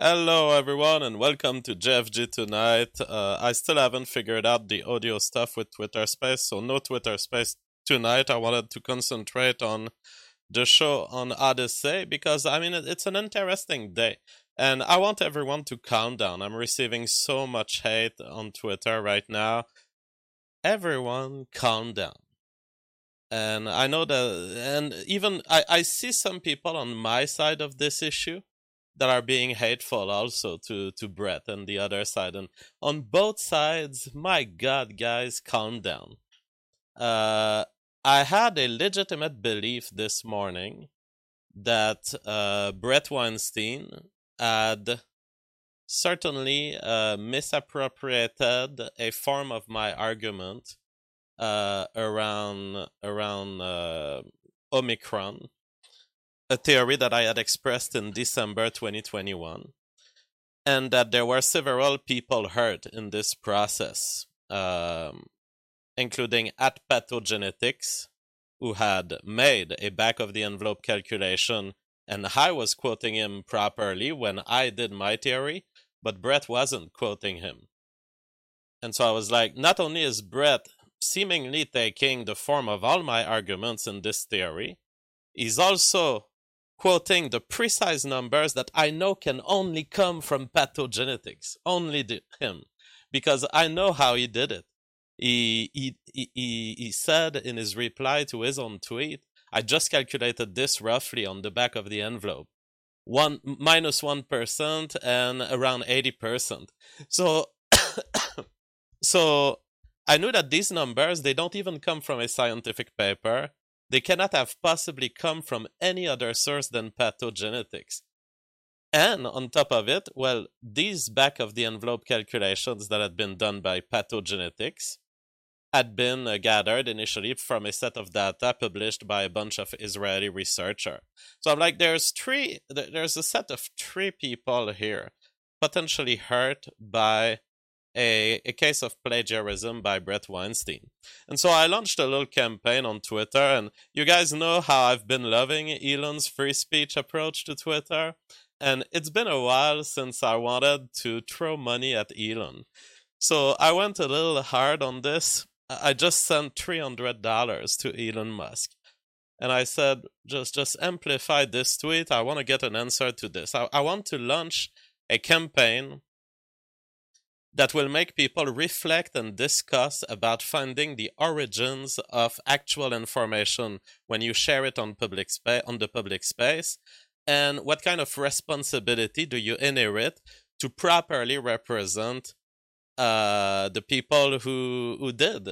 Hello, everyone, and welcome to JFG tonight. I still haven't figured out the audio stuff with Twitter Space, so no Twitter Space tonight. I wanted to concentrate on the show on Odyssey because, it's an interesting day, and I want everyone to calm down. I'm receiving so much hate on Twitter right now. Everyone, calm down. And I know that, and even I see some people on my side of this issue that are being hateful also to Brett and the other side. And on both sides, my God, guys, calm down. Uh, I had a legitimate belief this morning that Brett Weinstein had certainly misappropriated a form of my argument around Omicron, a theory that I had expressed in December 2021, and that there were several people hurt in this process, including at Pathogenetics, who had made a back of the envelope calculation, and I was quoting him properly when I did my theory, but Brett wasn't quoting him. And so I was like, not only is Brett seemingly taking the form of all my arguments in this theory, he's also quoting the precise numbers that I know can only come from pathogenetics, only him, because I know how he did it. He said in his reply to his own tweet, I just calculated this roughly on the back of the envelope. -1% and around 80%. So so I knew that these numbers, they don't even come from a scientific paper. They cannot have possibly come from any other source than pathogenetics. And on top of it, well, these back of the envelope calculations that had been done by pathogenetics had been gathered initially from a set of data published by a bunch of Israeli researchers. So I'm like, there's a set of three people here potentially hurt by a case of plagiarism by Brett Weinstein. And so I launched a little campaign on Twitter, and you guys know how I've been loving Elon's free speech approach to Twitter. And it's been a while since I wanted to throw money at Elon. So I went a little hard on this. I just sent $300 to Elon Musk. And I said, just amplify this tweet. I want to get an answer to this. I want to launch a campaign that will make people reflect and discuss about finding the origins of actual information when you share it on the public space, and what kind of responsibility do you inherit to properly represent the people who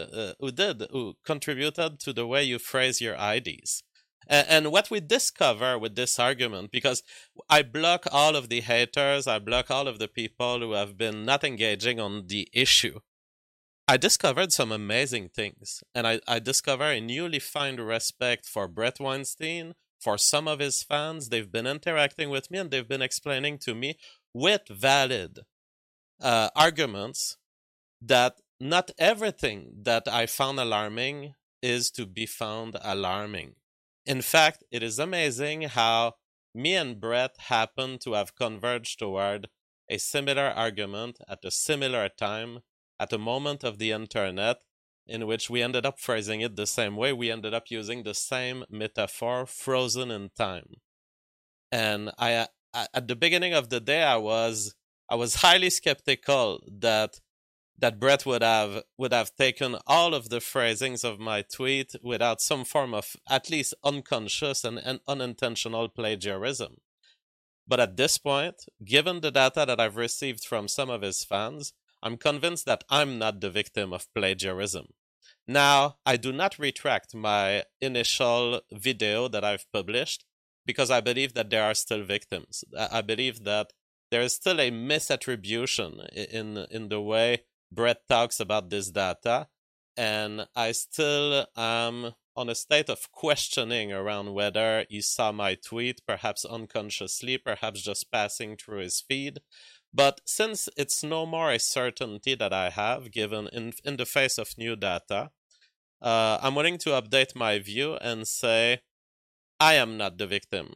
contributed to the way you phrase your IDs. And what we discover with this argument, because I block all of the haters, I block all of the people who have been not engaging on the issue, I discovered some amazing things. And I discover a newly found respect for Brett Weinstein, for some of his fans. They've been interacting with me and they've been explaining to me with valid arguments that not everything that I found alarming is to be found alarming. In fact, it is amazing how me and Brett happen to have converged toward a similar argument at a similar time, at a moment of the internet, in which we ended up phrasing it the same way. We ended up using the same metaphor, frozen in time. And I at the beginning of the day, I was highly skeptical that Brett would have taken all of the phrasings of my tweet without some form of at least unconscious and unintentional plagiarism. But at this point, given the data that I've received from some of his fans, I'm convinced that I'm not the victim of plagiarism. Now, I do not retract my initial video that I've published because I believe that there are still victims. I believe that there is still a misattribution in the way Brett talks about this data, and I still am on a state of questioning around whether he saw my tweet, perhaps unconsciously, perhaps just passing through his feed. But since it's no more a certainty that I have, given in the face of new data, I'm willing to update my view and say I am not the victim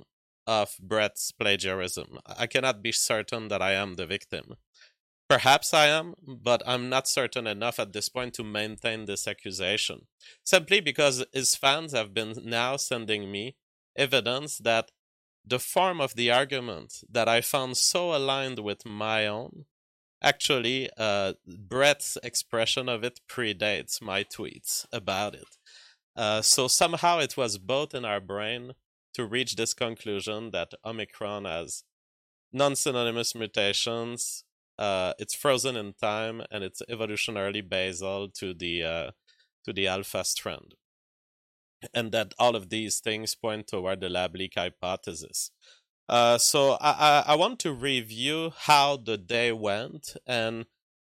of Brett's plagiarism. I cannot be certain that I am the victim. Perhaps I am, but I'm not certain enough at this point to maintain this accusation. Simply because his fans have been now sending me evidence that the form of the argument that I found so aligned with my own, actually, Brett's expression of it predates my tweets about it. So somehow it was both in our brain to reach this conclusion that Omicron has non-synonymous mutations, it's frozen in time, and it's evolutionarily basal to the alpha strand, and that all of these things point toward the lab leak hypothesis. So I want to review how the day went, and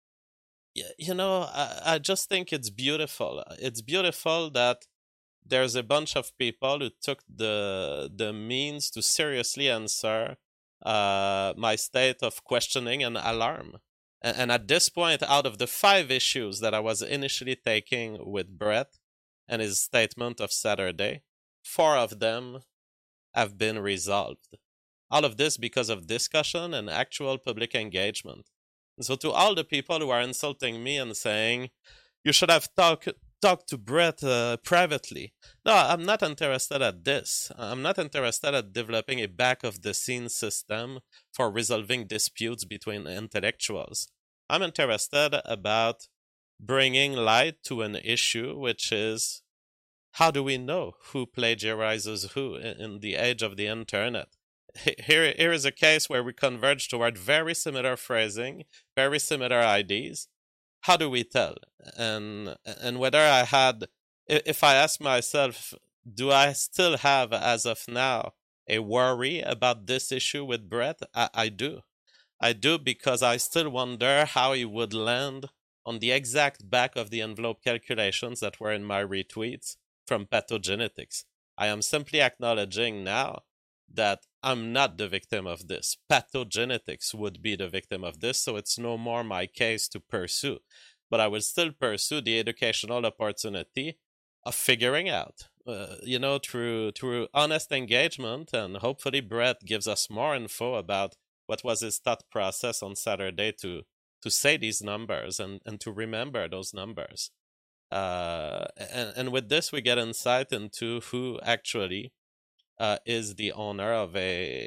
I just think it's beautiful. It's beautiful that there's a bunch of people who took the means to seriously answer my state of questioning and alarm. And at this point, out of the 5 issues that I was initially taking with Brett and his statement of Saturday, 4 of them have been resolved. All of this because of discussion and actual public engagement. And so to all the people who are insulting me and saying, you should have talked to Brett privately. No, I'm not interested at this. I'm not interested at developing a back-of-the-scenes system for resolving disputes between intellectuals. I'm interested about bringing light to an issue, which is, how do we know who plagiarizes who in the age of the internet? Here is a case where we converge toward very similar phrasing, very similar ideas. How do we tell? And whether if I ask myself, do I still have, as of now, a worry about this issue with Brett? I do. I do, because I still wonder how he would land on the exact back of the envelope calculations that were in my retweets from pathogenetics. I am simply acknowledging now that I'm not the victim of this. Pathogenetics would be the victim of this, so it's no more my case to pursue. But I will still pursue the educational opportunity of figuring out, through honest engagement, and hopefully Brett gives us more info about what was his thought process on Saturday to say these numbers and to remember those numbers. And with this, we get insight into who actually is the owner of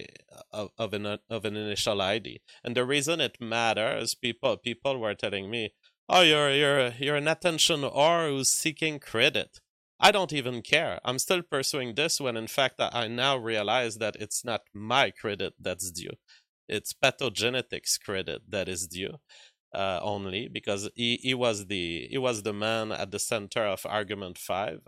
an initial ID. And the reason it matters, people were telling me, "Oh, you're an attention whore who's seeking credit." I don't even care. I'm still pursuing this when in fact I now realize that it's not my credit that's due. It's pathogenetics credit that is due. Only because he was the man at the center of argument 5,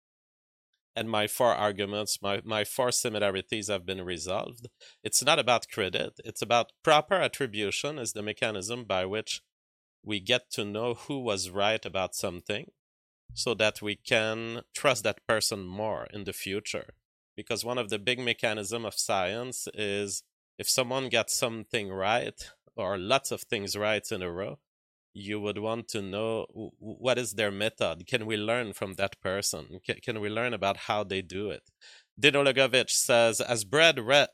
and my 4 arguments, my 4 similarities have been resolved. It's not about credit, it's about proper attribution is the mechanism by which we get to know who was right about something, so that we can trust that person more in the future. Because one of the big mechanisms of science is, if someone got something right, or lots of things right in a row, you would want to know what is their method. Can we learn from that person? Can we learn about how they do it? Dino Legovich says, as Brett read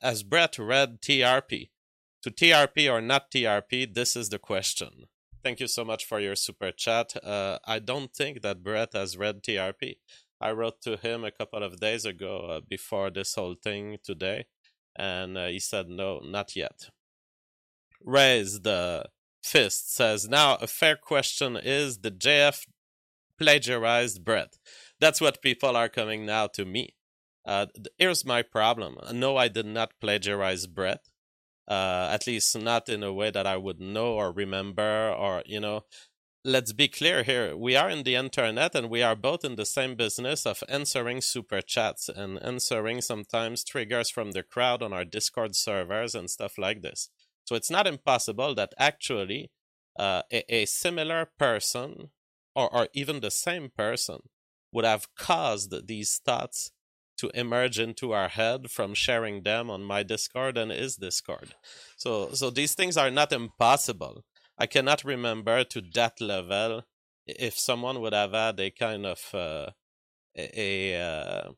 TRP, to TRP or not TRP, this is the question. Thank you so much for your super chat. I don't think that Brett has read TRP. I wrote to him a couple of days ago before this whole thing today, and he said no, not yet. Raise the fist says, now a fair question is, the JF plagiarized Brett? That's what people are coming now to me. Here's my problem. No, I did not plagiarize Brett. At least not in a way that I would know or remember, or, let's be clear here. We are in the internet, and we are both in the same business of answering super chats and answering sometimes triggers from the crowd on our Discord servers and stuff like this. So it's not impossible that actually a similar person, or even the same person, would have caused these thoughts to emerge into our head from sharing them on my Discord and his Discord. So these things are not impossible. I cannot remember to that level if someone would have had a kind of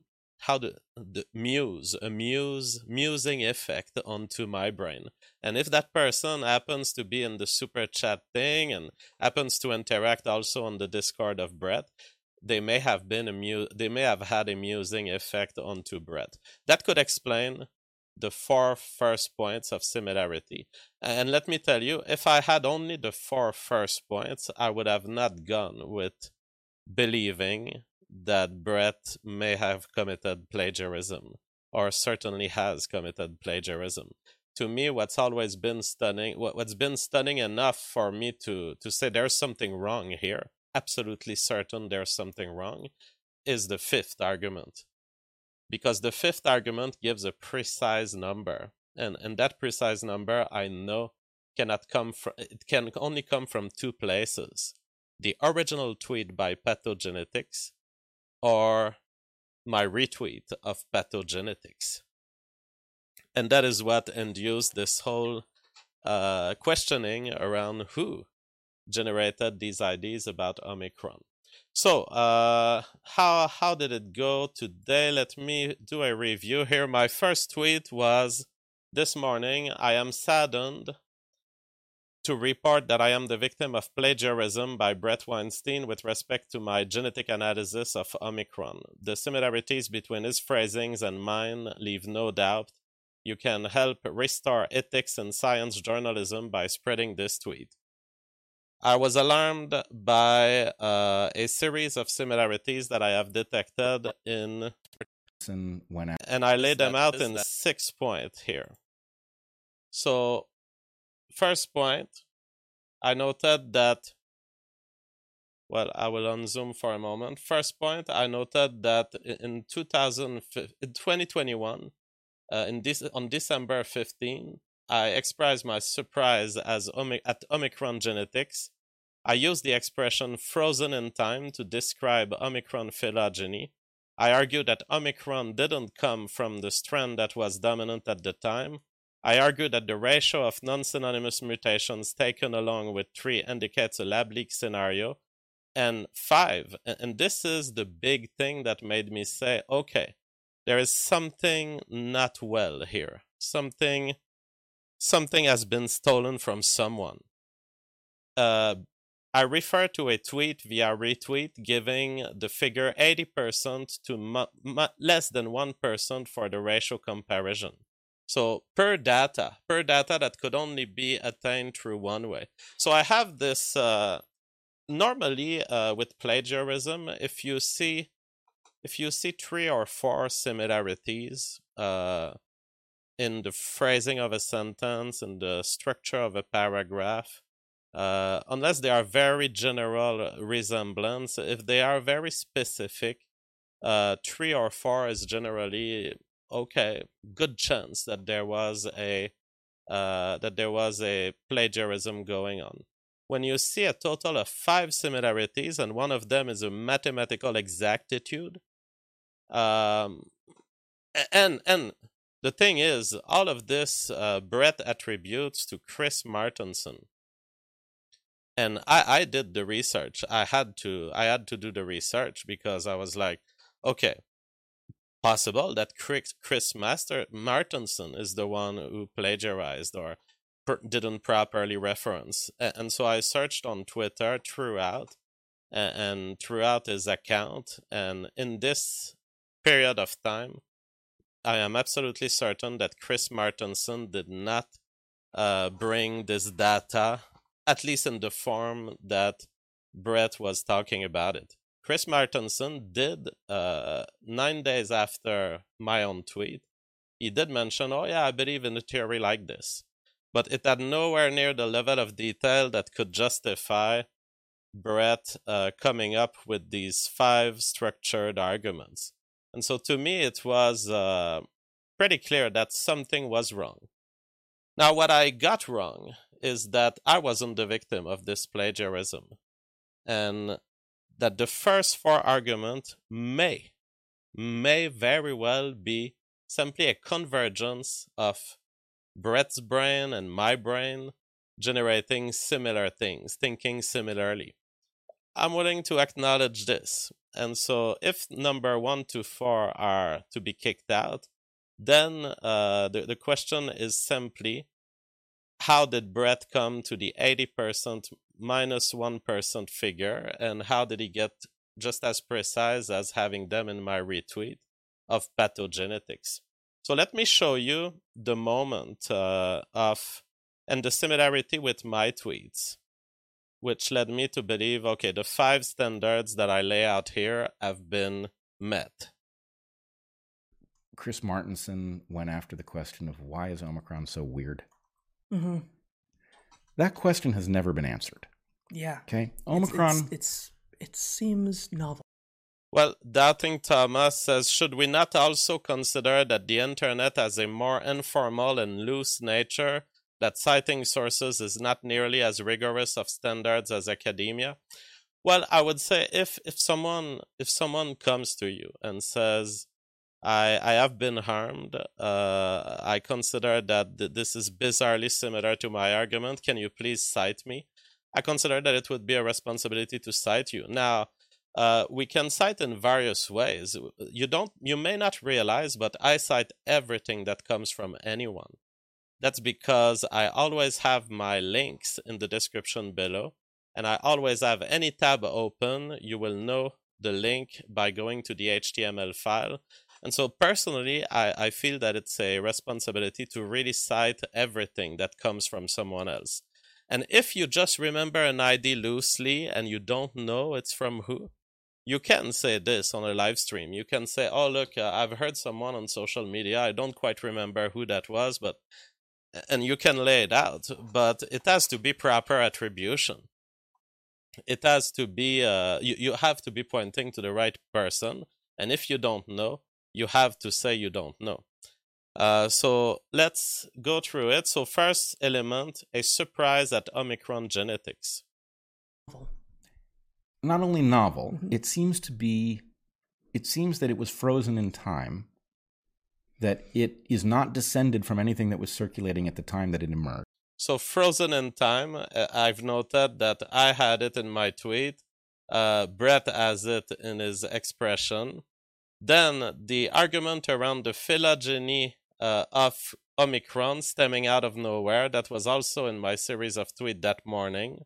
musing effect onto my brain. And if that person happens to be in the super chat thing and happens to interact also on the Discord of Brett, they may have had a musing effect onto Brett. That could explain the 4 first points of similarity. And let me tell you, if I had only the 4 first points, I would have not gone with believing that Brett may have committed plagiarism, or certainly has committed plagiarism. To me, what's been stunning enough for me to say there's something wrong here, absolutely certain there's something wrong, is the 5th argument. Because the 5th argument gives a precise number, and that precise number I know it can only come from 2 places: the original tweet by Pathogenetics or my retweet of Pathogenetics. And that is what induced this whole questioning around who generated these ideas about Omicron. So, how did it go today? Let me do a review here. My first tweet was this morning: I am saddened to report that I am the victim of plagiarism by Brett Weinstein with respect to my genetic analysis of Omicron. The similarities between his phrasings and mine leave no doubt. You can help restore ethics in science journalism by spreading this tweet. I was alarmed by a series of similarities that I have detected and I laid them out in 6 points here. So, first point, I noted that, well, I will unzoom for a moment. First point, I noted that in 2021, on December 15, I expressed my surprise at Omicron genetics. I used the expression frozen in time to describe Omicron phylogeny. I argued that Omicron didn't come from the strand that was dominant at the time. I argued that the ratio of non-synonymous mutations taken along with 3 indicates a lab leak scenario. And 5, and this is the big thing that made me say, okay, there is something not well here. Something has been stolen from someone. I refer to a tweet via retweet giving the figure 80% to less than 1% for the ratio comparison. So per data that could only be attained through one way. So I have this, normally with plagiarism, if you see 3 or 4 similarities in the phrasing of a sentence, in the structure of a paragraph, unless they are very general resemblance, if they are very specific, 3 or 4 is generally okay. Good chance that there was a plagiarism going on. When you see a total of 5 similarities and one of them is a mathematical exactitude, and the thing is, all of this Brett attributes to Chris Martenson. And I did the research. I had to do the research because I was like, okay, possible that Chris Martenson is the one who plagiarized or didn't properly reference. And so I searched on Twitter throughout his account. And in this period of time, I am absolutely certain that Chris Martenson did not bring this data, at least in the form that Brett was talking about it. Chris Martenson did, 9 days after my own tweet, he did mention, oh yeah, I believe in a theory like this. But it had nowhere near the level of detail that could justify Brett coming up with these 5 structured arguments. And so to me, it was pretty clear that something was wrong. Now, what I got wrong is that I wasn't the victim of this plagiarism. And that the first 4 arguments may very well be simply a convergence of Brett's brain and my brain generating similar things, thinking similarly. I'm willing to acknowledge this. And so if number 1 to 4 are to be kicked out, then the question is simply, how did Brett come to the 80% minus 1% figure, and how did he get just as precise as having them in my retweet of pathogenetics? So let me show you the moment and the similarity with my tweets, which led me to believe, okay, the 5 standards that I lay out here have been met. Chris Martenson went after the question of why is Omicron so weird? Mm-hmm. That question has never been answered. Yeah. Okay. Omicron. It seems novel. Well, Doubting Thomas says, should we not also consider that the internet has a more informal and loose nature, that citing sources is not nearly as rigorous of standards as academia? Well, I would say if someone comes to you and says, I have been harmed, I consider that this is bizarrely similar to my argument, can you please cite me? I consider that it would be a responsibility to cite you. Now, we can cite in various ways. You may not realize, but I cite everything that comes from anyone. That's because I always have my links in the description below, and I always have any tab open. You will know the link by going to the HTML file. And so personally, I feel that it's a responsibility to really cite everything that comes from someone else. And if you just remember an ID loosely and you don't know it's from who, you can say this on a live stream. You can say, oh, look, I've heard someone on social media. I don't quite remember who that was, and you can lay it out. But it has to be proper attribution. It has to be, you have to be pointing to the right person. And if you don't know, you have to say you don't know. So let's go through it. So first element, a surprise at Omicron genetics. Not only novel, it seems that it was frozen in time, that it is not descended from anything that was circulating at the time that it emerged. So frozen in time, I've noted that I had it in my tweet. Brett has it in his expression. Then the argument around the phylogeny of Omicron stemming out of nowhere, that was also in my series of tweets that morning.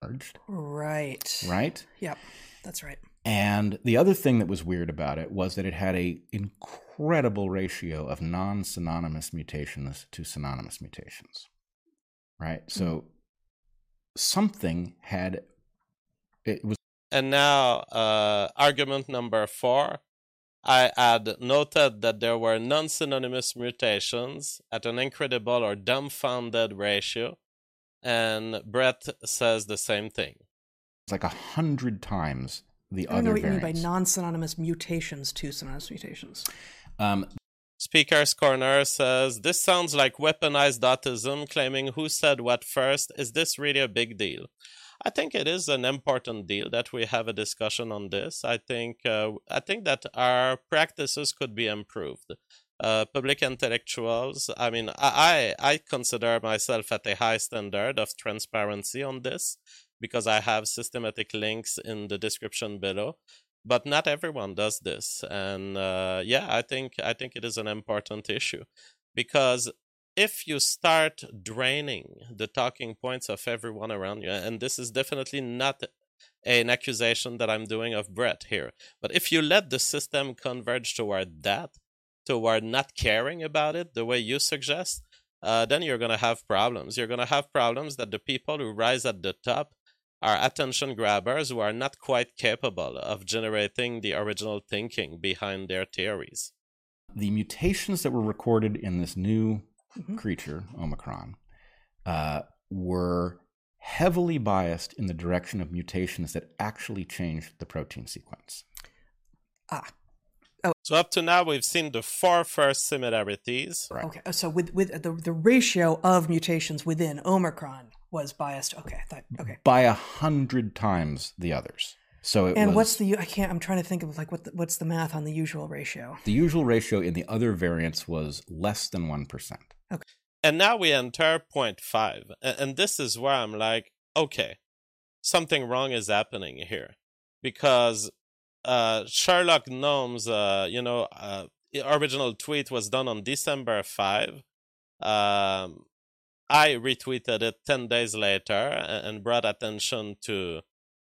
Right. Yep, that's right. And the other thing that was weird about it was that it had an incredible ratio of non-synonymous mutations to synonymous mutations. Right? So something had... It was. And now, argument number 4. I had noted that there were non-synonymous mutations at an incredible or dumbfounded ratio, and Brett says the same thing. It's like 100 times the other variants. I don't know what you mean by non-synonymous mutations to synonymous mutations. Speaker's Corner says, this sounds like weaponized autism, claiming who said what first. Is this really a big deal? I think it is an important deal that we have a discussion on this. I think that our practices could be improved. Public intellectuals, I mean, I consider myself at a high standard of transparency on this because I have systematic links in the description below. But not everyone does this. And I think it is an important issue because if you start draining the talking points of everyone around you, and this is definitely not an accusation that I'm doing of Brett here, but if you let the system converge toward not caring about it the way you suggest, then you're going to have problems. You're going to have problems that the people who rise at the top are attention grabbers who are not quite capable of generating the original thinking behind their theories. The mutations that were recorded in this new creature, Omicron, were heavily biased in the direction of mutations that actually changed the protein sequence. So up to now, we've seen the 4 first similarities. Right. Okay, so with the ratio of mutations within Omicron was biased. Okay, okay. By 100 times the others. So it was, what's the? I'm trying to think of like what's the math on the usual ratio? The usual ratio in the other variants was less than 1%. Okay. And now we enter 0.5, and this is where I'm like, okay, something wrong is happening here. because Sherlock Gnomes, original tweet was done on December 5. I retweeted it 10 days later and brought attention to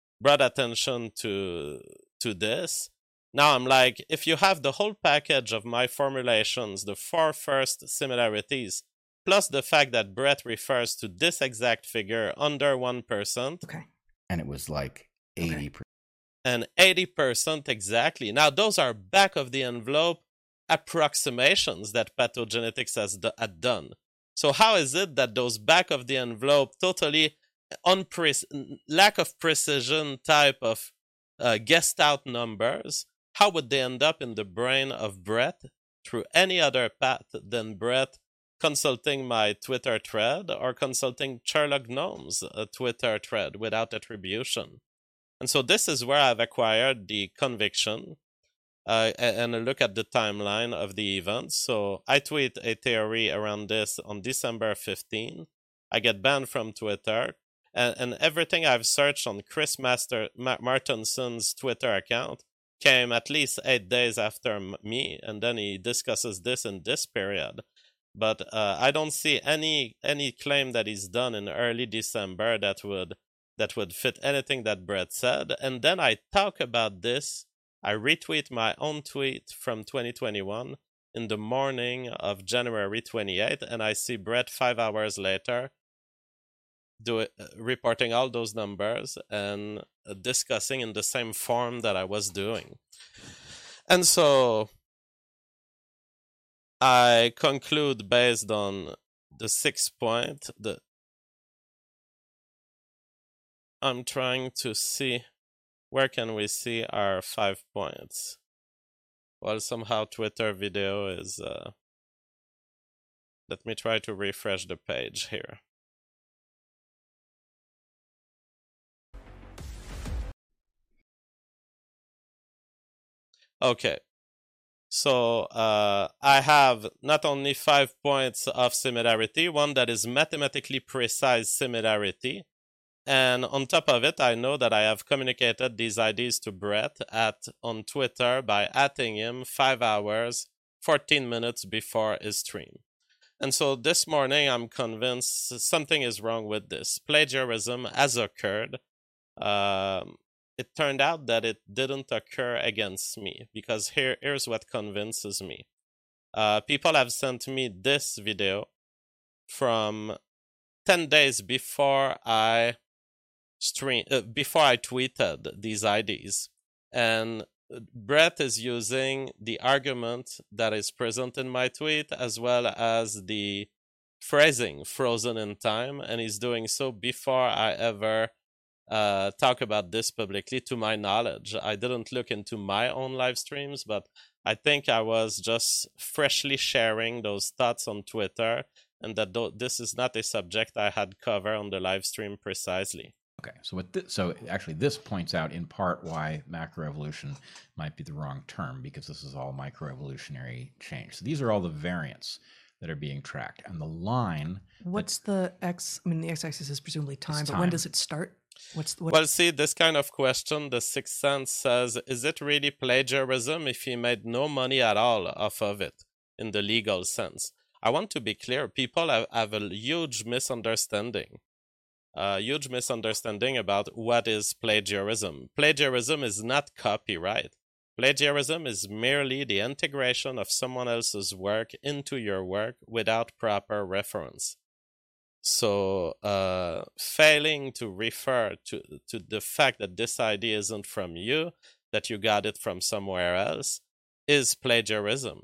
this. Now I'm like, if you have the whole package of my formulations, the 4 first similarities, plus the fact that Brett refers to this exact figure under 1%. Okay. And it was like 80%. And 80% exactly. Now, those are back of the envelope approximations that pathogenetics had done. So how is it that those back of the envelope, totally lack of precision type of guessed out numbers, how would they end up in the brain of Brett through any other path than Brett consulting my Twitter thread or consulting Sherlock Gnomes' Twitter thread without attribution? And so this is where I've acquired the conviction and a look at the timeline of the event. So I tweet a theory around this on December 15. I get banned from Twitter. And everything I've searched on Chris Martinson's Twitter account came at least 8 days after me, and then he discusses this in this period. But I don't see any claim that he's done in early December that would fit anything that Brett said. And then I talk about this. I retweet my own tweet from 2021 in the morning of January 28th, and I see Brett 5 hours later reporting all those numbers and discussing in the same form that I was doing. And so I conclude based on the 6th point. I'm trying to see where can we see our 5 points. Well, somehow Twitter video is... let me try to refresh the page here. Okay, so I have not only 5 points of similarity, one that is mathematically precise similarity, and on top of it, I know that I have communicated these ideas to Brett on Twitter by @ing him 5 hours, 14 minutes before his stream. And so this morning, I'm convinced something is wrong with this. Plagiarism has occurred. It turned out that it didn't occur against me, because here's what convinces me. People have sent me this video from 10 days before I tweeted these IDs. And Brett is using the argument that is present in my tweet as well as the phrasing frozen in time, and he's doing so before I ever talk about this publicly, to my knowledge. I didn't look into my own live streams, but I think I was just freshly sharing those thoughts on Twitter, and that this is not a subject I had covered on the live stream precisely. Okay, so actually this points out in part why macroevolution might be the wrong term, because this is all microevolutionary change. So these are all the variants that are being tracked, and the line. What's the x? I mean, the x-axis is presumably time, but when does it start? Well, see, this kind of question, the Sixth Sense says, is it really plagiarism if he made no money at all off of it in the legal sense? I want to be clear. People have a huge misunderstanding. Huge misunderstanding about what is plagiarism. Plagiarism is not copyright. Plagiarism is merely the integration of someone else's work into your work without proper reference. So failing to refer to the fact that this idea isn't from you, that you got it from somewhere else, is plagiarism.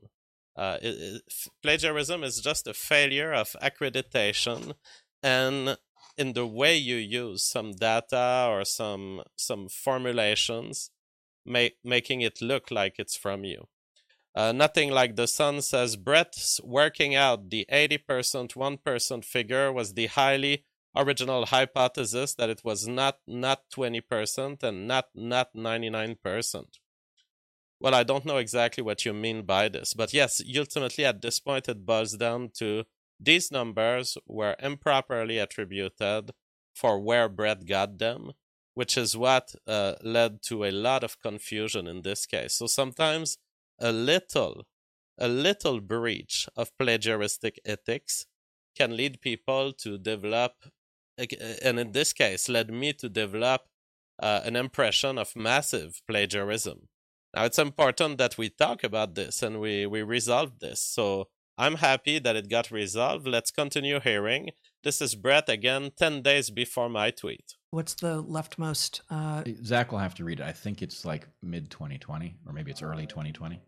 Plagiarism is just a failure of accreditation and in the way you use some data or some formulations, making it look like it's from you. Nothing Like the Sun says Brett's working out the 80% 1% figure was the highly original hypothesis that it was not 20% and not 99%. Well, I don't know exactly what you mean by this, but yes, ultimately at this point it boils down to these numbers were improperly attributed for where Brett got them, which is what led to a lot of confusion in this case. So sometimes a little breach of plagiaristic ethics can lead people to develop, and in this case, led me to develop an impression of massive plagiarism. Now, it's important that we talk about this and we resolve this. So I'm happy that it got resolved. Let's continue hearing. This is Brett again, 10 days before my tweet. What's the leftmost? Zach will have to read it. I think it's like mid-2020, or maybe it's early 2020.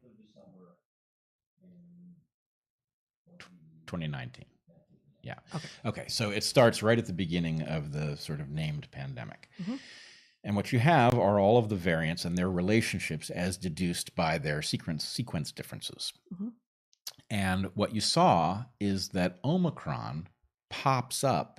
2019. Yeah. Okay. So it starts right at the beginning of the sort of named pandemic. Mm-hmm. And what you have are all of the variants and their relationships as deduced by their sequence differences. Mm-hmm. And what you saw is that Omicron pops up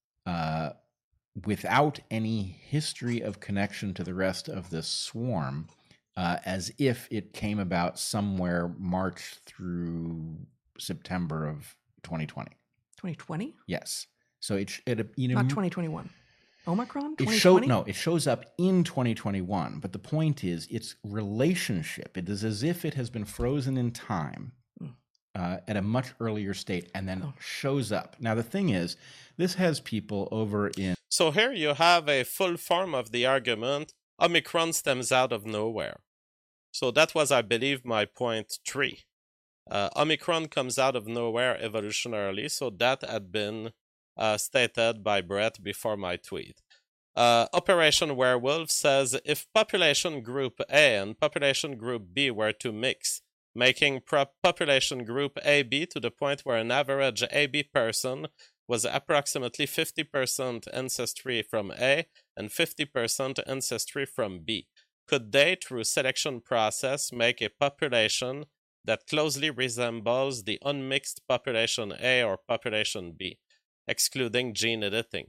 without any history of connection to the rest of the swarm, as if it came about somewhere March through September of 2020. 2020? Yes. So it not 2021. Omicron? It shows up in 2021. But the point is, its relationship, it is as if it has been frozen in time at a much earlier state and then shows up. Now, the thing is, this has people over in... So here you have a full form of the argument. Omicron stems out of nowhere. So that was, I believe, my point 3. Omicron comes out of nowhere evolutionarily, so that had been stated by Brett before my tweet. Operation Werewolf says, if population group A and population group B were to mix, making population group AB to the point where an average AB person was approximately 50% ancestry from A and 50% ancestry from B, could they, through selection process, make a population that closely resembles the unmixed population A or population B, excluding gene editing?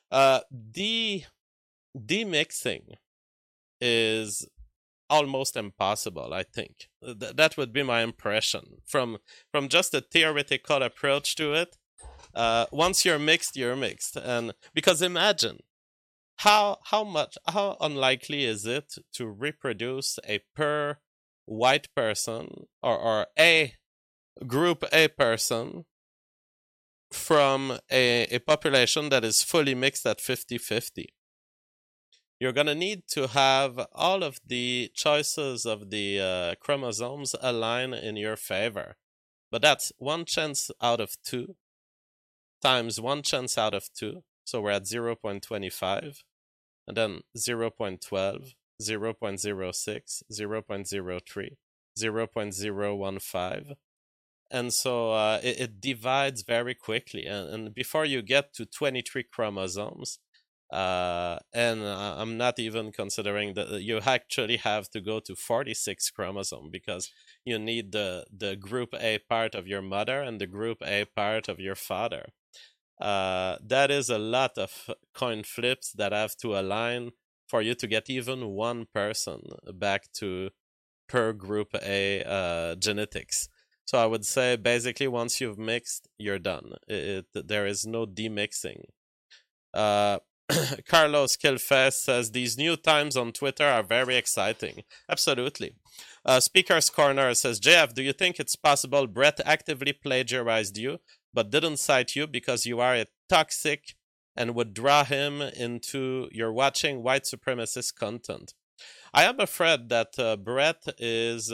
Demixing is almost impossible, I think. That would be my impression. From just a theoretical approach to it, once you're mixed, and because imagine how unlikely is it to reproduce a per white person or a group A person from a population that is fully mixed at 50-50. You're going to need to have all of the choices of the chromosomes align in your favor. But that's 1 chance out of 2 times 1 chance out of 2. So we're at 0.25. And then 0.12, 0.06, 0.03, 0.015. And so it divides very quickly. And before you get to 23 chromosomes, and I'm not even considering that you actually have to go to 46 chromosomes because you need the group A part of your mother and the group A part of your father. That is a lot of coin flips that have to align for you to get even one person back to per group A genetics. So I would say basically once you've mixed, you're done. There is no demixing. Carlos Kilfest says, these new times on Twitter are very exciting. Absolutely. Speaker's Corner says, JF, do you think it's possible Brett actively plagiarized you, but didn't cite you because you are a toxic and would draw him into your watching white supremacist content? I am afraid that Brett is...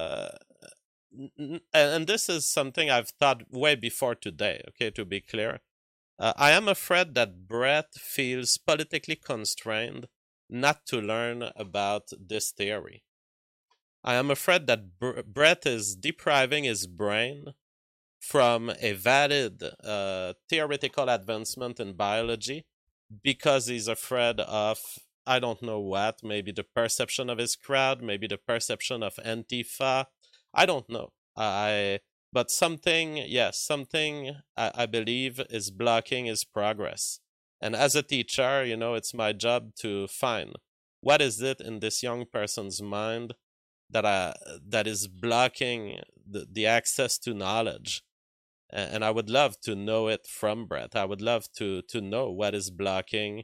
and this is something I've thought way before today, okay, to be clear. I am afraid that Brett feels politically constrained not to learn about this theory. I am afraid that Brett is depriving his brain from a valid theoretical advancement in biology because he's afraid of, I don't know what, maybe the perception of his crowd, maybe the perception of Antifa. I don't know. But something I believe is blocking his progress. And as a teacher, it's my job to find what is it in this young person's mind that is blocking the access to knowledge. And I would love to know it from Brett. I would love to know what is blocking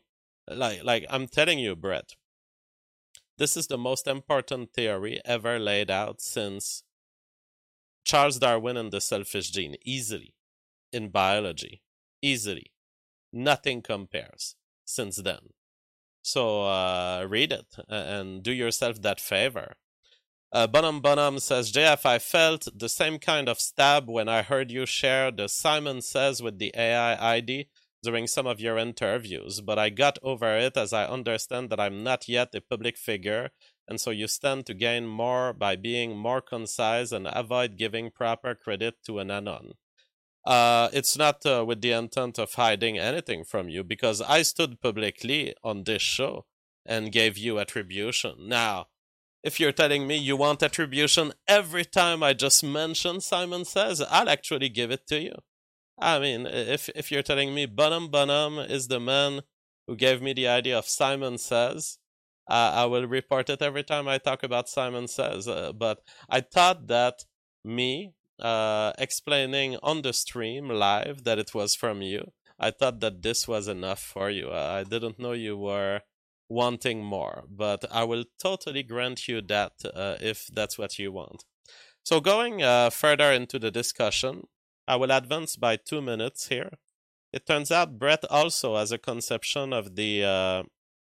Like I'm telling you, Brett, this is the most important theory ever laid out since Charles Darwin and the selfish gene, easily, in biology, easily. Nothing compares since then. So read it and do yourself that favor. Bonham says, JF, I felt the same kind of stab when I heard you share the Simon Says with the AI ID during some of your interviews, but I got over it as I understand that I'm not yet a public figure, and so you stand to gain more by being more concise and avoid giving proper credit to an anon. It's not with the intent of hiding anything from you, because I stood publicly on this show and gave you attribution. Now, if you're telling me you want attribution every time I just mention Simon Says, I'll actually give it to you. I mean, if you're telling me Bonham is the man who gave me the idea of Simon Says, I will report it every time I talk about Simon Says. But I thought that me explaining on the stream live that it was from you, I thought that this was enough for you. I didn't know you were wanting more, but I will totally grant you that if that's what you want. So going further into the discussion, I will advance by 2 minutes here. It turns out Brett also has a conception of the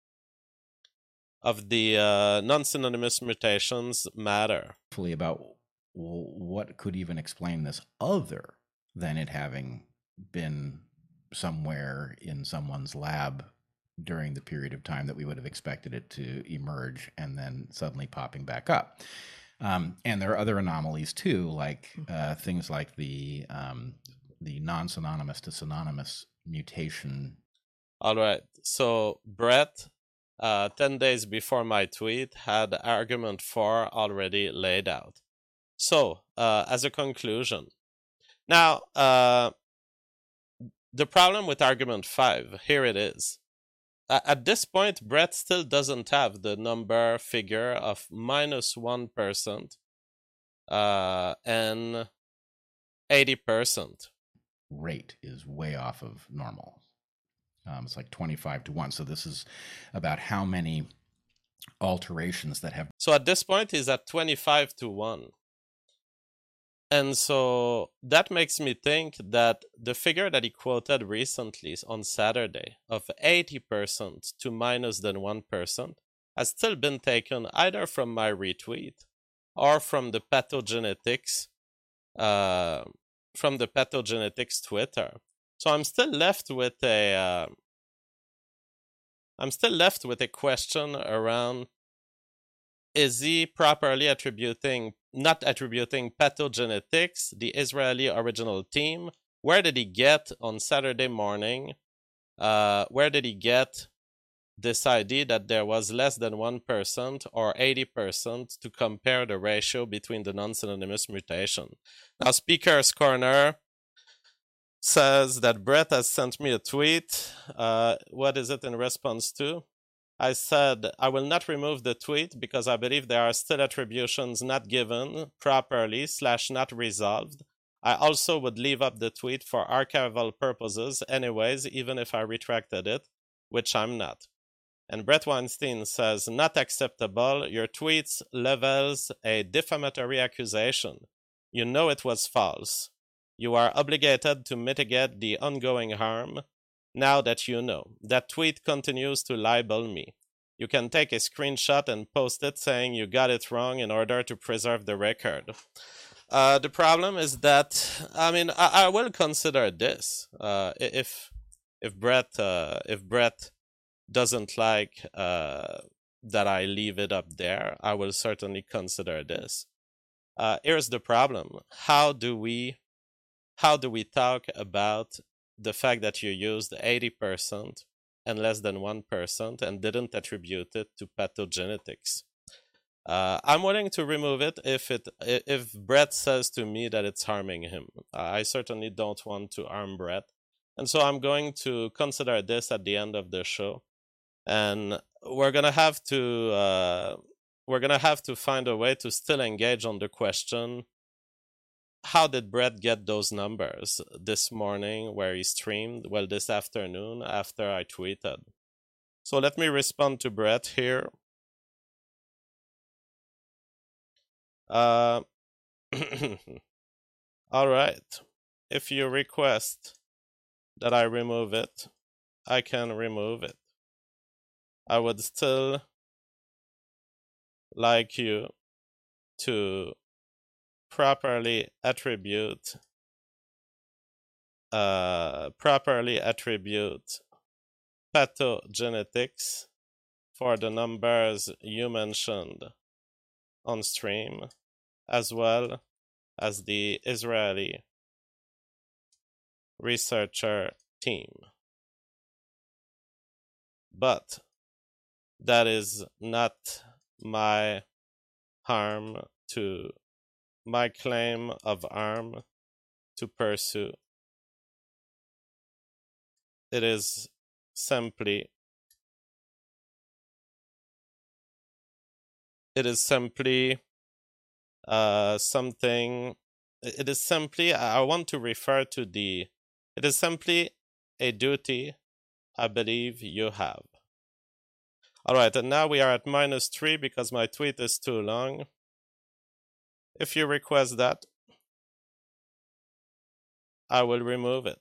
non-synonymous mutations matter. About what could even explain this other than it having been somewhere in someone's lab during the period of time that we would have expected it to emerge and then suddenly popping back up. And there are other anomalies too, like things like the non-synonymous to synonymous mutation. All right. So Brett, 10 days before my tweet, had argument 4 already laid out. So, as a conclusion, now, the problem with argument 5, here it is. At this point, Brett still doesn't have the number figure of -1% and 80%. Rate is way off of normal. It's like 25 to 1. So this is about how many alterations that have. So at this point, he's at 25 to 1. And so that makes me think that the figure that he quoted recently on Saturday of 80% to -1% has still been taken either from my retweet or from the pathogenetics Twitter. So I'm still left with a question around: is he properly not attributing pathogenetics, the Israeli original team? Where did he get on Saturday morning? Where did he get this idea that there was less than 1% or 80% to compare the ratio between the non-synonymous mutation? Now, Speaker's Corner says that Brett has sent me a tweet. What is it in response to? I said, I will not remove the tweet because I believe there are still attributions not given properly / not resolved. I also would leave up the tweet for archival purposes anyways, even if I retracted it, which I'm not. And Brett Weinstein says, not acceptable. Your tweets levels a defamatory accusation. You know it was false. You are obligated to mitigate the ongoing harm. Now that you know, that tweet continues to libel me. You can take a screenshot and post it saying you got it wrong in order to preserve the record. The problem is that, I mean, I will consider this. If Brett doesn't like that I leave it up there, I will certainly consider this. Here's the problem: how do we talk about the fact that you used 80% and less than 1% and didn't attribute it to pathogenetics? I'm willing to remove it if Brett says to me that it's harming him. I certainly don't want to harm Brett, and so I'm going to consider this at the end of the show, and we're gonna have to find a way to still engage on the question: how did Brett get those numbers this morning where he streamed? Well, this afternoon after I tweeted. So let me respond to Brett here. All right. If you request that I remove it, I can remove it. I would still like you to properly attribute pathogenetics for the numbers you mentioned on stream, as well as the Israeli researcher team. But that is not my claim of harm to pursue. It is simply something. It is simply, I want to refer to it is simply a duty I believe you have. All right, and now we are at -3 because my tweet is too long. If you request that, I will remove it.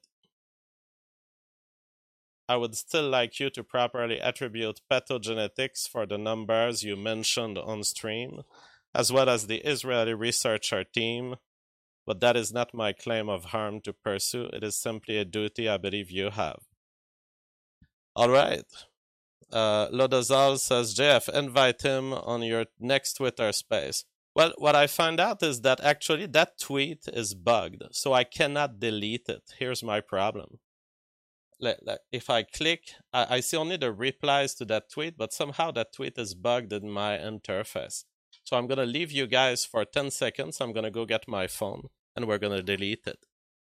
I would still like you to properly attribute pathogenetics for the numbers you mentioned on stream, as well as the Israeli researcher team, but that is not my claim of harm to pursue. It is simply a duty I believe you have. All right. Lodazal says, JF, invite him on your next Twitter space. Well, what I found out is that actually that tweet is bugged, so I cannot delete it. Here's my problem. If I click, I see only the replies to that tweet, but somehow that tweet is bugged in my interface. So I'm going to leave you guys for 10 seconds. I'm going to go get my phone, and we're going to delete it.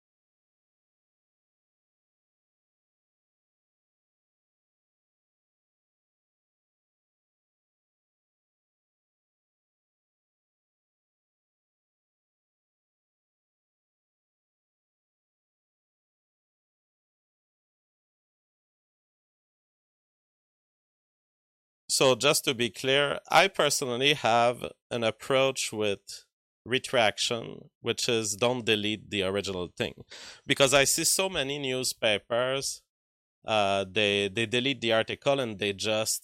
So just to be clear, I personally have an approach with retraction, which is don't delete the original thing. Because I see so many newspapers, they delete the article and they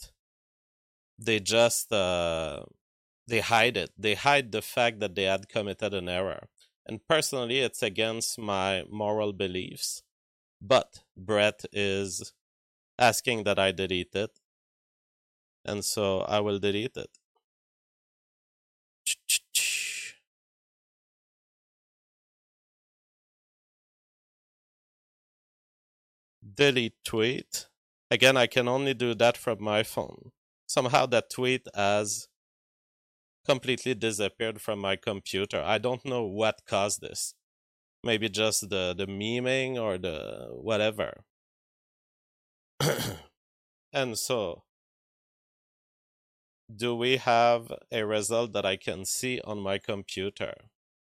hide it. They hide the fact that they had committed an error. And personally, it's against my moral beliefs. But Brett is asking that I delete it. And so I will delete it. Delete tweet. Again, I can only do that from my phone. Somehow that tweet has completely disappeared from my computer. I don't know what caused this. Maybe just the memeing or the whatever. And so, do we have a result that I can see on my computer?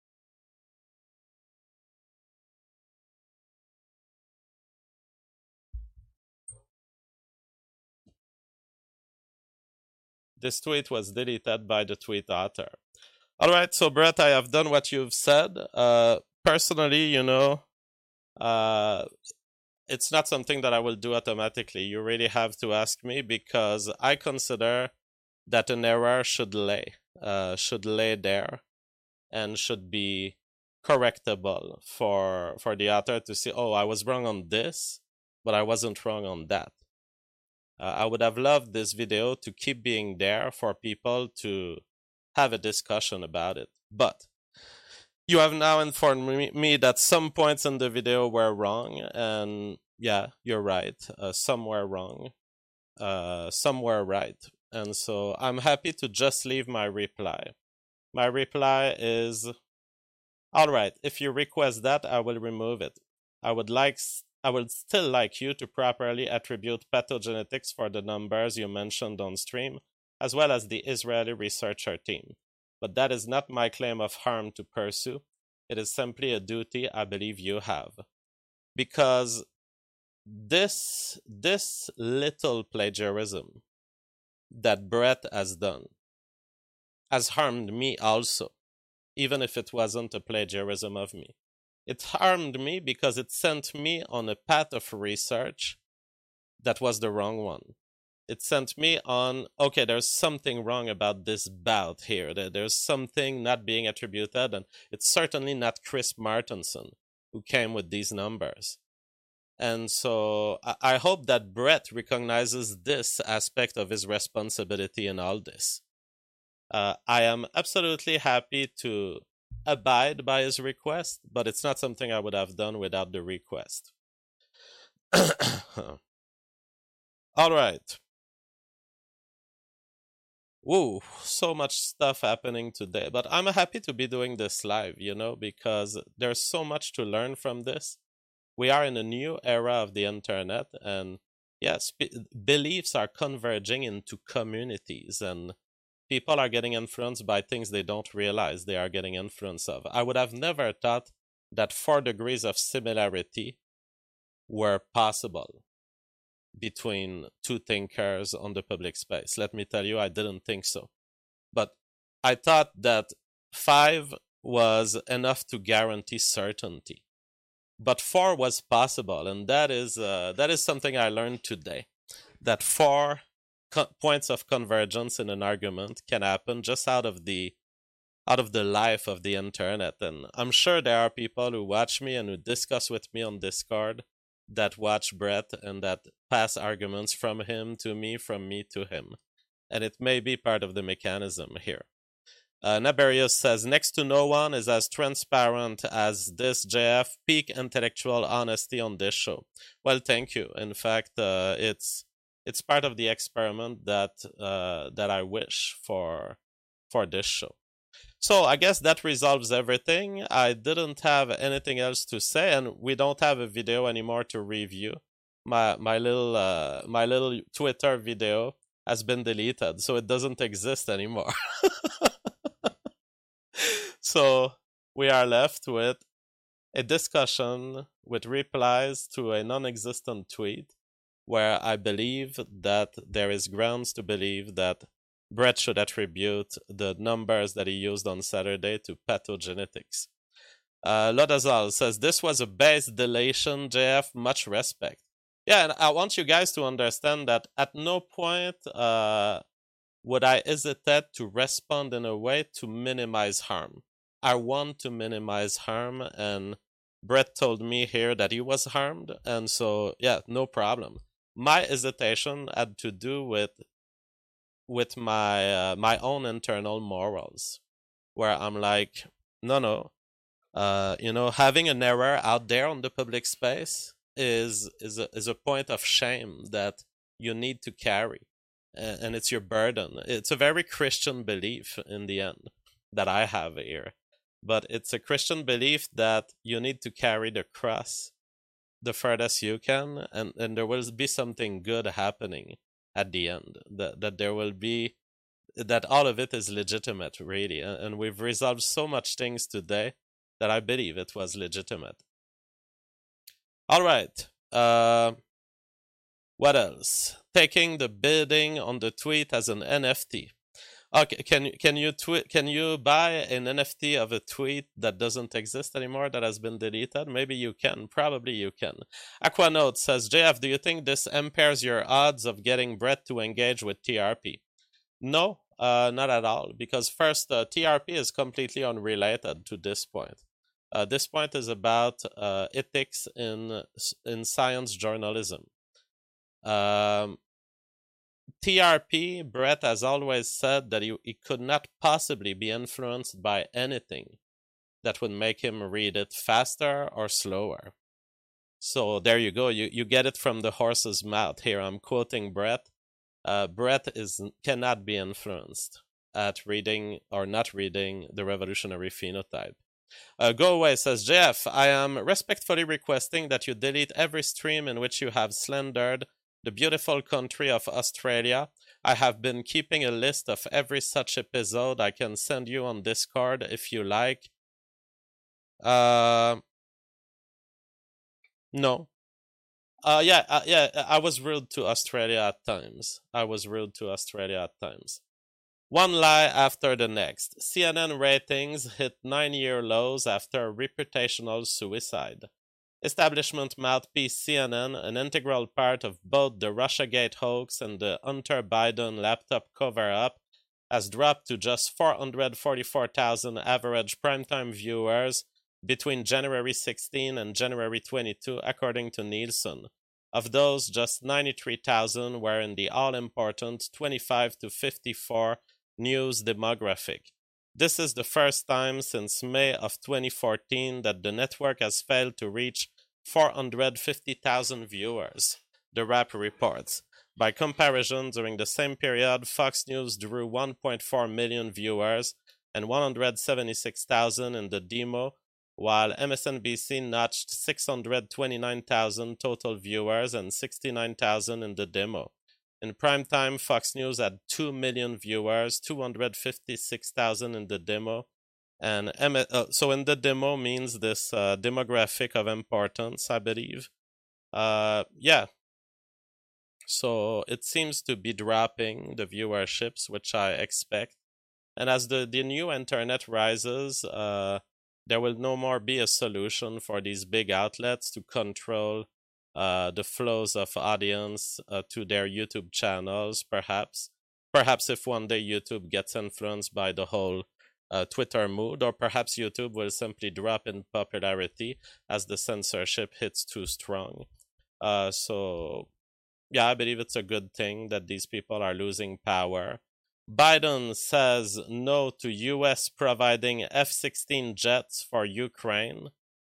This tweet was deleted by the tweet author. All right, so Brett, I have done what you've said. Personally, it's not something that I will do automatically. You really have to ask me because I consider that an error should lay there and should be correctable for the author to see, oh, I was wrong on this, but I wasn't wrong on that. I would have loved this video to keep being there for people to have a discussion about it. But you have now informed me that some points in the video were wrong, and yeah, you're right. Some were wrong. Some were right. And so I'm happy to just leave my reply. My reply is, all right, if you request that, I will remove it. I would still like you to properly attribute pathogenetics for the numbers you mentioned on stream, as well as the Israeli researcher team. But that is not my claim of harm to pursue. It is simply a duty I believe you have. Because this little plagiarism that Brett has done has harmed me also, even if it wasn't a plagiarism of me. It harmed me because it sent me on a path of research that was the wrong one. It sent me on, okay, there's something wrong about this bout here. There's something not being attributed, and it's certainly not Chris Martenson who came with these numbers. And so I hope that Brett recognizes this aspect of his responsibility in all this. I am absolutely happy to abide by his request, but it's not something I would have done without the request. All right. Woo, so much stuff happening today, but I'm happy to be doing this live, because there's so much to learn from this. We are in a new era of the internet, and yes, beliefs are converging into communities, and people are getting influenced by things they don't realize they are getting influenced of. I would have never thought that 4 degrees of similarity were possible between two thinkers on the public space. Let me tell you, I didn't think so. But I thought that 5 was enough to guarantee certainty. But 4 was possible, and that is something I learned today. That 4 points of convergence in an argument can happen just out of the life of the internet. And I'm sure there are people who watch me and who discuss with me on Discord that watch Brett and that pass arguments from him to me, from me to him. And it may be part of the mechanism here. Naberius says, next to no one is as transparent as this, JF. Peak intellectual honesty on this show. Well, thank you. In fact, it's part of the experiment that I wish for this show. So I guess that resolves everything. I didn't have anything else to say, and we don't have a video anymore to review. My little Twitter video has been deleted, so it doesn't exist anymore. So we are left with a discussion with replies to a non-existent tweet where I believe that there is grounds to believe that Brett should attribute the numbers that he used on Saturday to pathogenetics. Lodazal says, this was a base delation, JF, much respect. Yeah, and I want you guys to understand that at no point would I hesitate to respond in a way to minimize harm. I want to minimize harm, and Brett told me here that he was harmed, and so, yeah, no problem. My hesitation had to do with my own internal morals, where I'm like, no, having an error out there on the public space is a point of shame that you need to carry, and it's your burden. It's a very Christian belief in the end that I have here, but it's a Christian belief that you need to carry the cross the furthest you can, and there will be something good happening at the end, that there will be, that all of it is legitimate, really, and we've resolved so much things today that I believe it was legitimate. All right, what else? Taking the bidding on the tweet as an NFT. Okay, can you buy an NFT of a tweet that doesn't exist anymore, that has been deleted? Maybe you can. Probably you can. Aquanote says, JF, do you think this impairs your odds of getting Brett to engage with TRP? No, not at all. Because first, TRP is completely unrelated to this point. This point is about ethics in science journalism. TRP, Brett has always said that he could not possibly be influenced by anything that would make him read it faster or slower. So there you go. You get it from the horse's mouth. Here I'm quoting Brett. Brett cannot be influenced at reading or not reading The Revolutionary Phenotype. Go Away says, JF, I am respectfully requesting that you delete every stream in which you have slandered the beautiful country of Australia. I have been keeping a list of every such episode. I can send you on Discord if you like. No. Yeah, I was rude to Australia at times. One lie after the next. CNN ratings hit 9-year lows after a reputational suicide. Establishment mouthpiece CNN, an integral part of both the Russiagate hoax and the Hunter Biden laptop cover-up, has dropped to just 444,000 average primetime viewers between January 16 and January 22, according to Nielsen. Of those, just 93,000 were in the all-important 25 to 54 news demographic. This is the first time since May of 2014 that the network has failed to reach 450,000 viewers, the Wrap reports. By comparison, during the same period, Fox News drew 1.4 million viewers and 176,000 in the demo, while MSNBC notched 629,000 total viewers and 69,000 in the demo. In primetime, Fox News had 2 million viewers, 256,000 in the demo. And so in the demo means this demographic of importance, I believe. Yeah. So it seems to be dropping the viewerships, which I expect. And as the new internet rises, there will no more be a solution for these big outlets to control the flows of audience to their YouTube channels, perhaps. Perhaps if one day YouTube gets influenced by the whole Twitter mood, or perhaps YouTube will simply drop in popularity as the censorship hits too strong. So, yeah, I believe it's a good thing that these people are losing power. Biden says no to U.S. providing F-16 jets for Ukraine.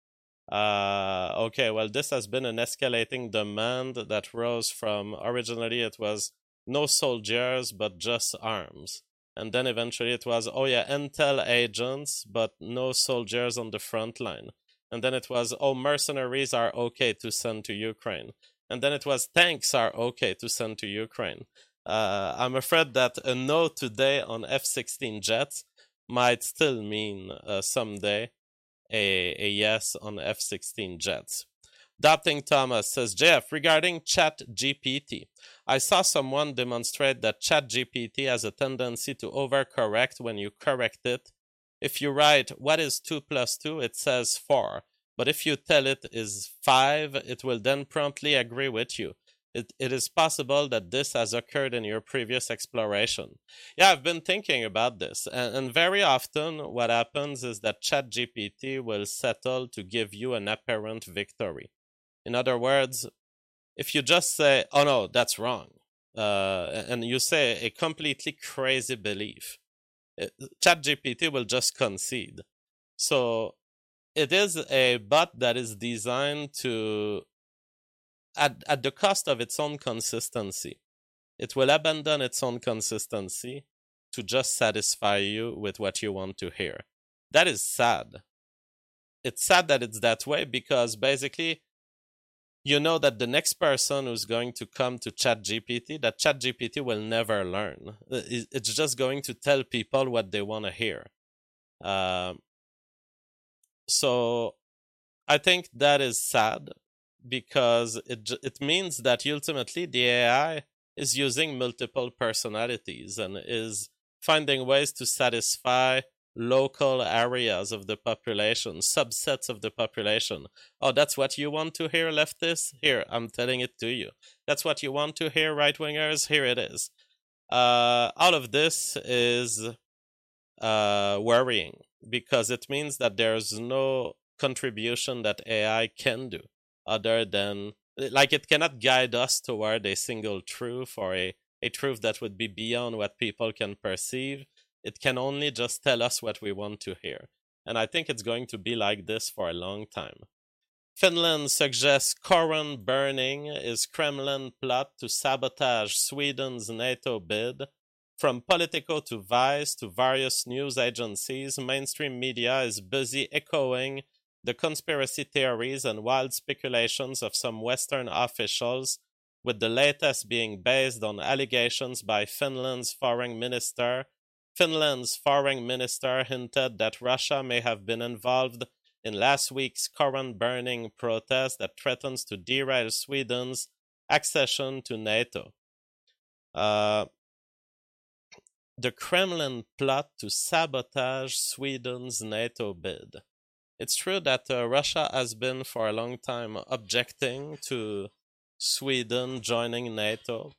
Okay, well, this has been an escalating demand that rose from, originally it was no soldiers, but just arms. And then eventually it was, oh yeah, intel agents, but no soldiers on the front line. And then it was, oh, mercenaries are okay to send to Ukraine. And then it was, tanks are okay to send to Ukraine. I'm afraid that a no today on F-16 jets might still mean someday a yes on F-16 jets. Dopting Thomas says, JF, regarding ChatGPT, I saw someone demonstrate that ChatGPT has a tendency to overcorrect when you correct it. If you write, what is 2 plus 2, it says 4. But if you tell it is 5, it will then promptly agree with you. It is possible that this has occurred in your previous exploration. Yeah, I've been thinking about this. And very often what happens is that ChatGPT will settle to give you an apparent victory. In other words, if you just say, oh no, that's wrong, and you say a completely crazy belief, ChatGPT will just concede. So it is a bot that is designed to, at the cost of its own consistency, it will abandon its own consistency to just satisfy you with what you want to hear. That is sad. It's sad that it's that way because basically, you know that the next person who's going to come to ChatGPT, that ChatGPT will never learn. It's just going to tell people what they want to hear. So I think that is sad because it means that ultimately the AI is using multiple personalities and is finding ways to satisfy local areas of the population, subsets of the population. Oh, that's what you want to hear, leftists? Here, I'm telling it to you. That's what you want to hear, right-wingers? Here it is. All of this is worrying because it means that there's no contribution that AI can do other than, like, it cannot guide us toward a single truth or a truth that would be beyond what people can perceive. It can only just tell us what we want to hear. And I think it's going to be like this for a long time. Finland suggests Koran burning is Kremlin plot to sabotage Sweden's NATO bid. From Politico to Vice to various news agencies, mainstream media is busy echoing the conspiracy theories and wild speculations of some Western officials, with the latest being based on allegations by Finland's foreign minister. Finland's foreign minister hinted that Russia may have been involved in last week's Koran-burning protest that threatens to derail Sweden's accession to NATO. The Kremlin plot to sabotage Sweden's NATO bid. It's true that Russia has been for a long time objecting to Sweden joining NATO.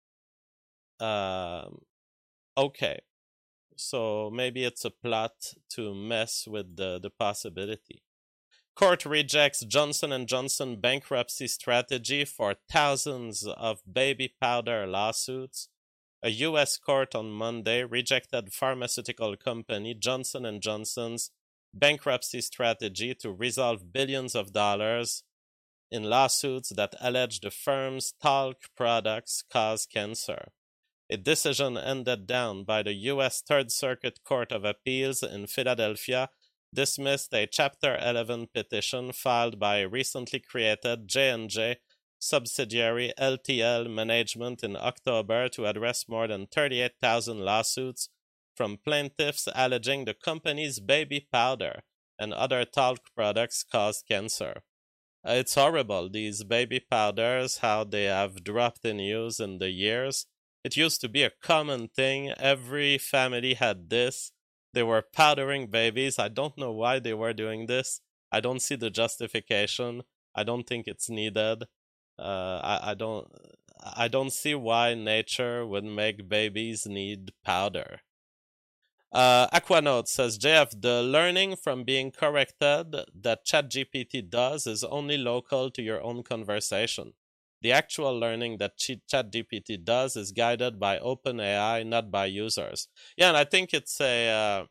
Okay, so maybe it's a plot to mess with the possibility. Court rejects Johnson & Johnson bankruptcy strategy for thousands of baby powder lawsuits. A U.S. court on Monday rejected pharmaceutical company Johnson & Johnson's bankruptcy strategy to resolve billions of dollars in lawsuits that allege the firm's talc products cause cancer. A decision handed down by the U.S. Third Circuit Court of Appeals in Philadelphia dismissed a Chapter 11 petition filed by a recently created J&J subsidiary LTL Management in October to address more than 38,000 lawsuits from plaintiffs alleging the company's baby powder and other talc products caused cancer. It's horrible, these baby powders, how they have dropped in use in the years. It used to be a common thing. Every family had this. They were powdering babies. I don't know why they were doing this. I don't see the justification. I don't think it's needed. I don't see why nature would make babies need powder. Aquanote says, JF, the learning from being corrected that ChatGPT does is only local to your own conversation. The actual learning that ChatGPT does is guided by OpenAI, not by users. Yeah, and I think it's a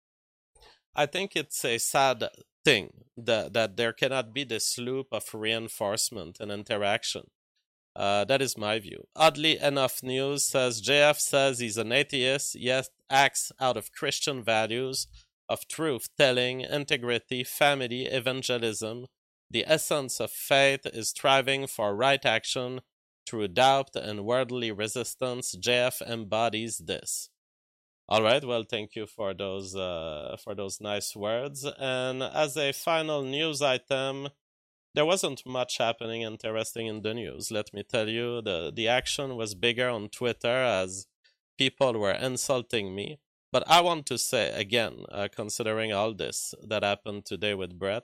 sad thing that there cannot be this loop of reinforcement and interaction. That is my view. Oddly enough news says, JF says he's an atheist, yet acts out of Christian values of truth-telling, integrity, family, evangelism. The essence of faith is striving for right action through doubt and worldly resistance. JF embodies this. All right, well, thank you for those nice words. And as a final news item, there wasn't much happening interesting in the news. Let me tell you, the action was bigger on Twitter as people were insulting me. But I want to say again, considering all this that happened today with Brett,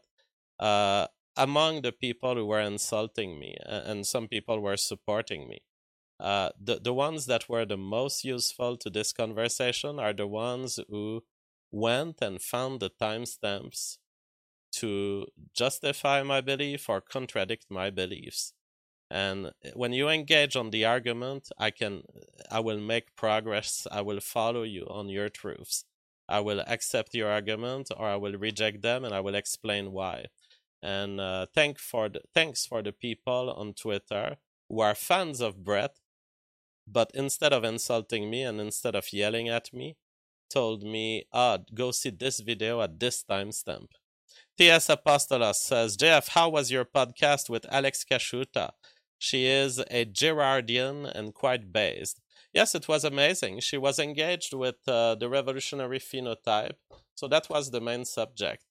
among the people who were insulting me, and some people were supporting me, the ones that were the most useful to this conversation are the ones who went and found the timestamps to justify my belief or contradict my beliefs. And when you engage on the argument, I will make progress. I will follow you on your truths. I will accept your argument or I will reject them, and I will explain why. And thanks for the people on Twitter who are fans of Brett, but instead of insulting me and instead of yelling at me, told me, go see this video at this timestamp. T.S. Apostolos says, JF, how was your podcast with Alex Kashuta? She is a Girardian and quite based. Yes, it was amazing. She was engaged with the revolutionary phenotype, so that was the main subject.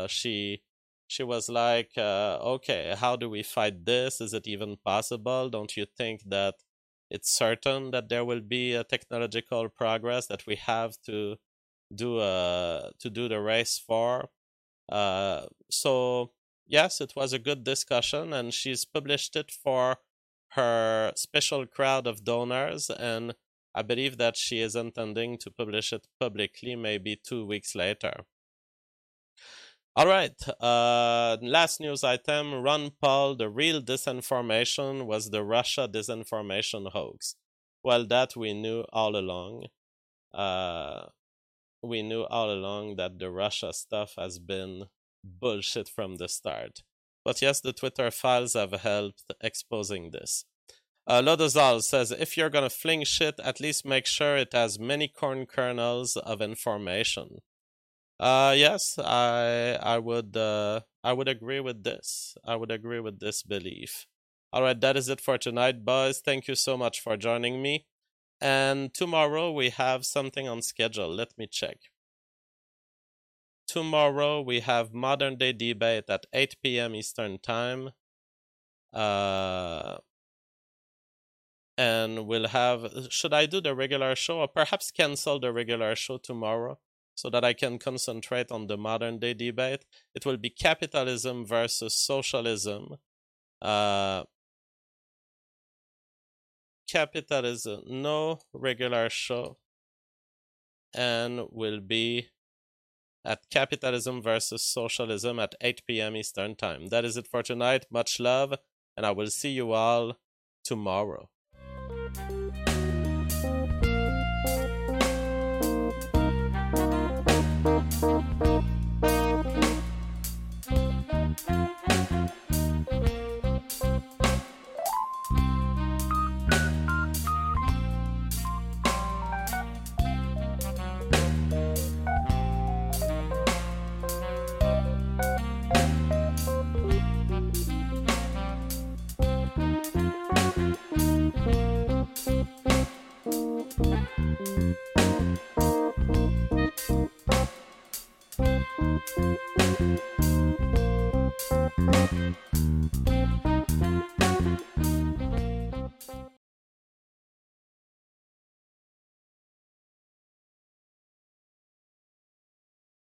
She was like, okay, how do we fight this? Is it even possible? Don't you think that it's certain that there will be a technological progress that we have to do the race for? So yes, it was a good discussion, and she's published it for her special crowd of donors, and I believe that she is intending to publish it publicly maybe 2 weeks later. All right, last news item, Ron Paul, the real disinformation was the Russia disinformation hoax. Well, that we knew all along. We knew all along that the Russia stuff has been bullshit from the start. But yes, the Twitter files have helped exposing this. Lodozal says, if you're gonna fling shit, at least make sure it has many corn kernels of information. Yes, I would agree with this. I would agree with this belief. All right, that is it for tonight, boys. Thank you so much for joining me. And tomorrow we have something on schedule. Let me check. tomorrow we have Modern Day Debate at 8 p.m. Eastern Time. And we'll have, should I do the regular show or perhaps cancel the regular show tomorrow so that I can concentrate on the Modern Day Debate? It will be capitalism versus socialism. Capitalism, no regular show, and will be at Capitalism versus Socialism at 8 p.m. Eastern Time. That is it for tonight. Much love, and I will see you all tomorrow. Thank you.